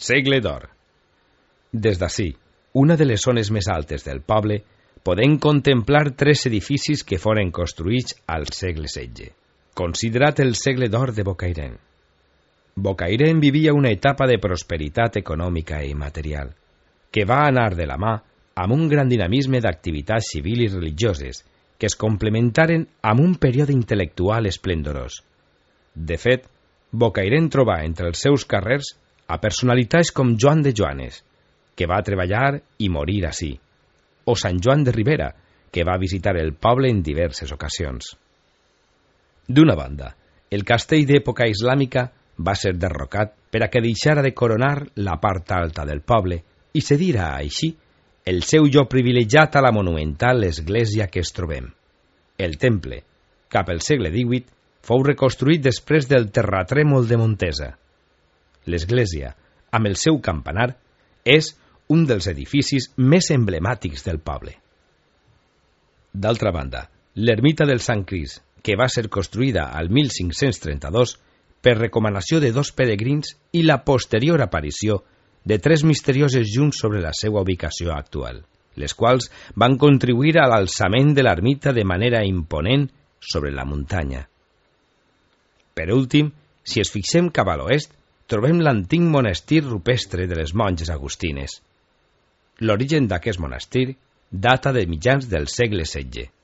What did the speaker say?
Segle d'or. Des d'ací, una de les zones més altes del poble, podem contemplar 3 edificis que foren construïts al segle XVI, considerat el segle d'or de Bocairent. Bocairent vivia una etapa de prosperitat econòmica i material, que va anar de la mà amb un gran dinamisme d'activitats civils i religioses, que es complementaren amb un període intel·lectual esplendorós. De fet, Bocairent trobà entre els seus carrers a personalitats com Joan de Joanes, que va treballar i morir ací, o Sant Joan de Ribera, que va visitar el poble en diverses ocasions. D'una banda, el castell d'època islàmica va ser derrocat per a que deixara de coronar la part alta del poble i cedira així el seu lloc privilegiat a la monumental església que es trobem. El temple, cap al segle XVIII, fou reconstruït després del terratrèmol de Montesa. L'església, amb el seu campanar, és un dels edificis més emblemàtics del poble. D'altra banda, l'ermita del Sant Crist, que va ser construïda al 1532 per recomanació de 2 peregrins i la posterior aparició de 3 misterioses llums sobre la seva ubicació actual, les quals van contribuir a l'alçament de l'ermita de manera imponent sobre la muntanya. Per últim, si es fixem cap a l'oest, trobem l'antic monestir rupestre de les monges agustines. L'origen d'aquest monestir data de mitjans del segle XVI.